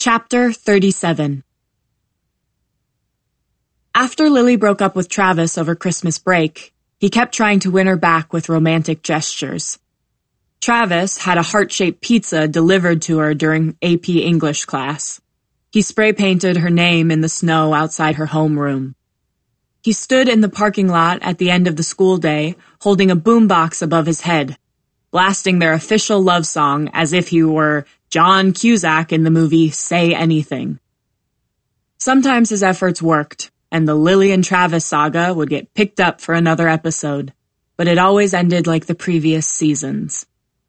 Chapter 37. After Lily broke up with Travis over Christmas break, he kept trying to win her back with romantic gestures. Travis had a heart-shaped pizza delivered to her during AP English class. He spray-painted her name in the snow outside her homeroom. He stood in the parking lot at the end of the school day, holding a boombox above his head, blasting their official love song as if he were John Cusack in the movie Say Anything. Sometimes his efforts worked, and the Lily and Travis saga would get picked up for another episode, but it always ended like the previous seasons.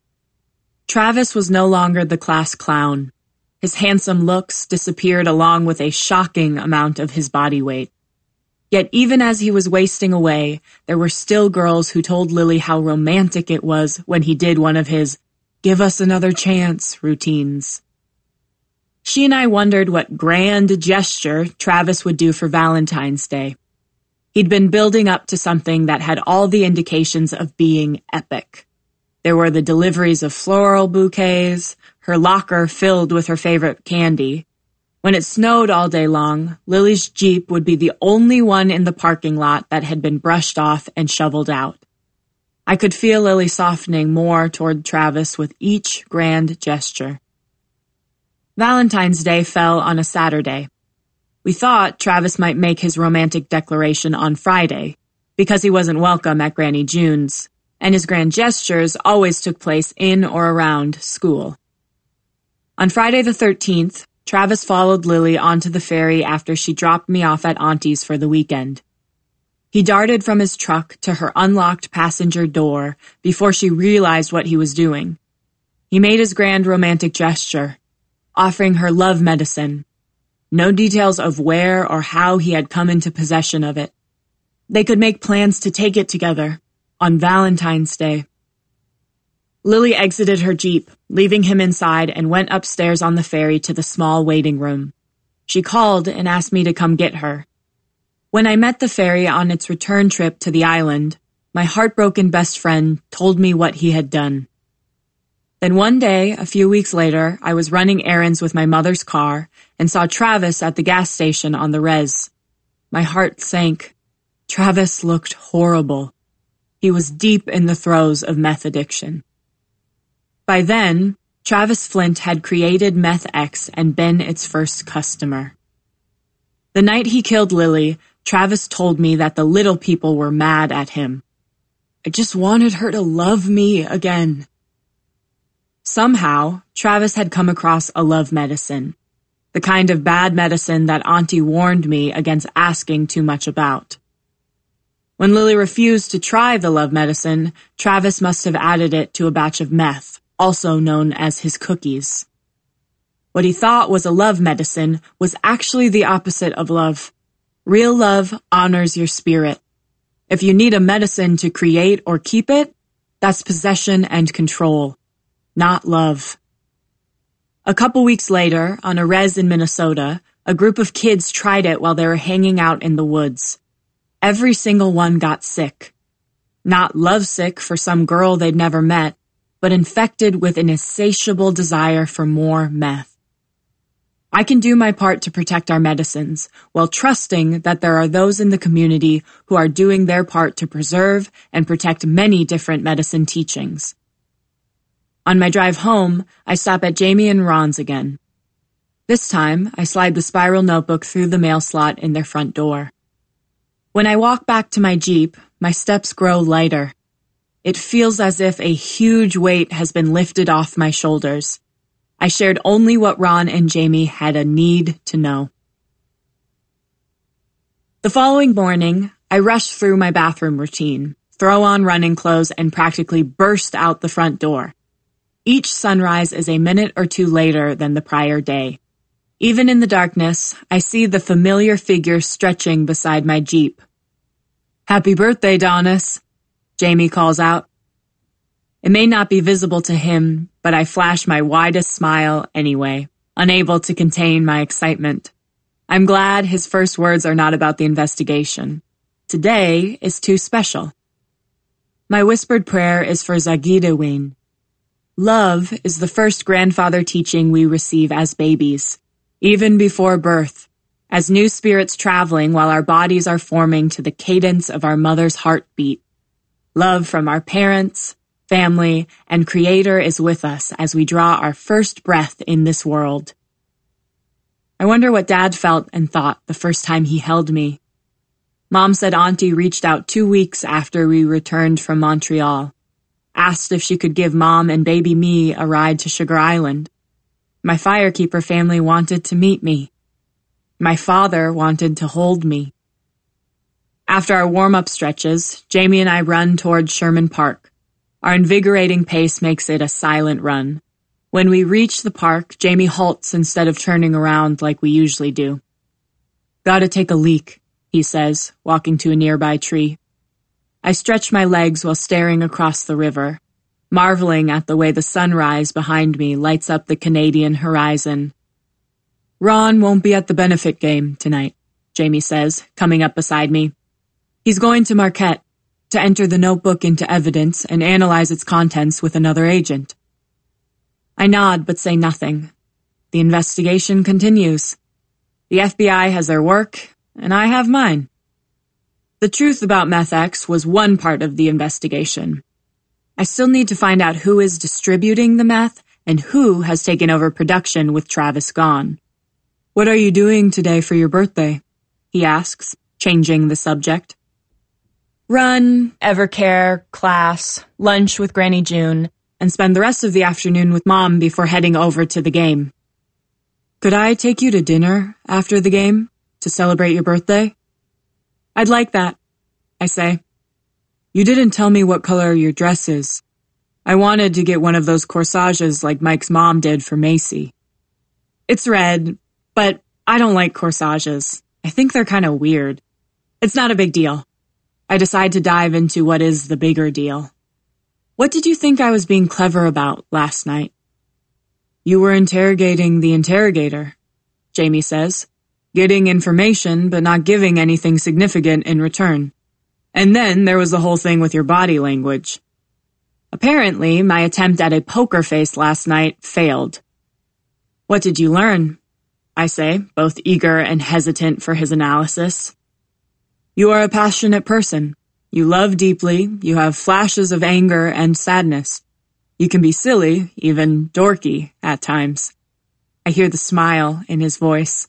Travis was no longer the class clown. His handsome looks disappeared along with a shocking amount of his body weight. Yet even as he was wasting away, there were still girls who told Lily how romantic it was when he did one of his "give us another chance" routines. She and I wondered what grand gesture Travis would do for Valentine's Day. He'd been building up to something that had all the indications of being epic. There were the deliveries of floral bouquets, her locker filled with her favorite candy. When it snowed all day long, Lily's Jeep would be the only one in the parking lot that had been brushed off and shoveled out. I could feel Lily softening more toward Travis with each grand gesture. Valentine's Day fell on a Saturday. We thought Travis might make his romantic declaration on Friday, because he wasn't welcome at Granny June's, and his grand gestures always took place in or around school. On Friday the 13th, Travis followed Lily onto the ferry after she dropped me off at Auntie's for the weekend. He darted from his truck to her unlocked passenger door before she realized what he was doing. He made his grand romantic gesture, offering her love medicine. No details of where or how he had come into possession of it. They could make plans to take it together on Valentine's Day. Lily exited her Jeep, leaving him inside, and went upstairs on the ferry to the small waiting room. She called and asked me to come get her. When I met the ferry on its return trip to the island, my heartbroken best friend told me what he had done. Then one day, a few weeks later, I was running errands with my mother's car and saw Travis at the gas station on the res. My heart sank. Travis looked horrible. He was deep in the throes of meth addiction. By then, Travis Flint had created MethX and been its first customer. The night he killed Lily, Travis told me that the little people were mad at him. I just wanted her to love me again. Somehow, Travis had come across a love medicine, the kind of bad medicine that Auntie warned me against asking too much about. When Lily refused to try the love medicine, Travis must have added it to a batch of meth, also known as his cookies. What he thought was a love medicine was actually the opposite of love. Real love honors your spirit. If you need a medicine to create or keep it, that's possession and control, not love. A couple weeks later, on a res in Minnesota, a group of kids tried it while they were hanging out in the woods. Every single one got sick. Not lovesick for some girl they'd never met, but infected with an insatiable desire for more meth. I can do my part to protect our medicines, while trusting that there are those in the community who are doing their part to preserve and protect many different medicine teachings. On my drive home, I stop at Jamie and Ron's again. This time, I slide the spiral notebook through the mail slot in their front door. When I walk back to my Jeep, my steps grow lighter. It feels as if a huge weight has been lifted off my shoulders. I shared only what Ron and Jamie had a need to know. The following morning, I rush through my bathroom routine, throw on running clothes, and practically burst out the front door. Each sunrise is a minute or two later than the prior day. Even in the darkness, I see the familiar figure stretching beside my Jeep. "Happy birthday, Donis," Jamie calls out. It may not be visible to him, but I flash my widest smile anyway, unable to contain my excitement. I'm glad his first words are not about the investigation. Today is too special. My whispered prayer is for Zagidawin. Love is the first grandfather teaching we receive as babies. even before birth, as new spirits traveling while our bodies are forming to the cadence of our mother's heartbeat. Love from our parents, family, and Creator is with us as we draw our first breath in this world. I wonder what Dad felt and thought the first time he held me. Mom said Auntie reached out 2 weeks after we returned from Montreal, asked if she could give Mom and baby me a ride to Sugar Island. My firekeeper family wanted to meet me. My father wanted to hold me. After our warm-up stretches, Jamie and I run toward Sherman Park. Our invigorating pace makes it a silent run. When we reach the park, Jamie halts instead of turning around like we usually do. "Gotta take a leak," he says, walking to a nearby tree. I stretch my legs while staring across the river, marveling at the way the sunrise behind me lights up the Canadian horizon. "Ron won't be at the benefit game tonight," Jamie says, coming up beside me. "He's going to Marquette to enter the notebook into evidence and analyze its contents with another agent." I nod but say nothing. The investigation continues. The FBI has their work, and I have mine. The truth about MethX was one part of the investigation. I still need to find out who is distributing the meth and who has taken over production with Travis gone. "What are you doing today for your birthday?" he asks, changing the subject. "Run, Evercare, class, lunch with Granny June, and spend the rest of the afternoon with Mom before heading over to the game." "Could I take you to dinner after the game to celebrate your birthday?" "I'd like that," I say. "You didn't tell me what color your dress is. I wanted to get one of those corsages like Mike's mom did for Macy." "It's red, but I don't like corsages. I think they're kind of weird. It's not a big deal." I decide to dive into what is the bigger deal. "What did you think I was being clever about last night?" "You were interrogating the interrogator," Jamie says, "getting information but not giving anything significant in return. And then there was the whole thing with your body language. Apparently, my attempt at a poker face last night failed." "What did you learn?" I say, both eager and hesitant for his analysis. "You are a passionate person. You love deeply, you have flashes of anger and sadness. You can be silly, even dorky, at times." I hear the smile in his voice.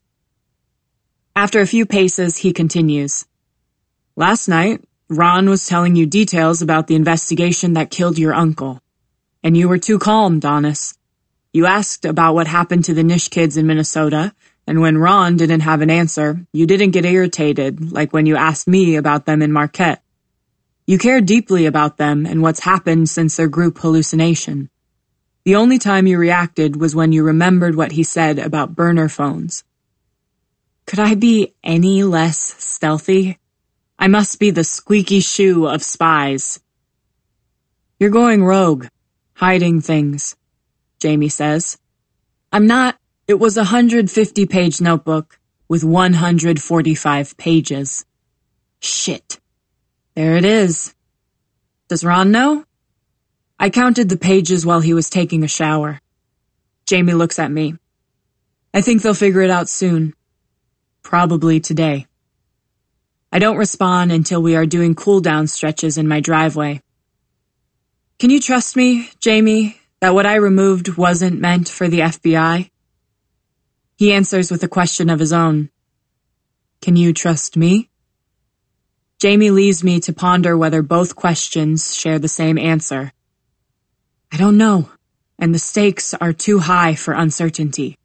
After a few paces, he continues. "Last night, Ron was telling you details about the investigation that killed your uncle. And you were too calm, Donis. You asked about what happened to the Nish kids in Minnesota, and when Ron didn't have an answer, you didn't get irritated like when you asked me about them in Marquette. You care deeply about them and what's happened since their group hallucination. The only time you reacted was when you remembered what he said about burner phones. Could I be any less stealthy? I must be the squeaky shoe of spies." "You're going rogue, hiding things," Jamie says. "I'm not. It was a 150-page notebook with 145 pages. Shit. There it is. Does Ron know?" I counted the pages while he was taking a shower. Jamie looks at me. "I think they'll figure it out soon. Probably today." I don't respond until we are doing cool-down stretches in my driveway. "Can you trust me, Jamie, that what I removed wasn't meant for the FBI?" He answers with a question of his own. "Can you trust me?" Jamie leaves me to ponder whether both questions share the same answer. I don't know, and the stakes are too high for uncertainty.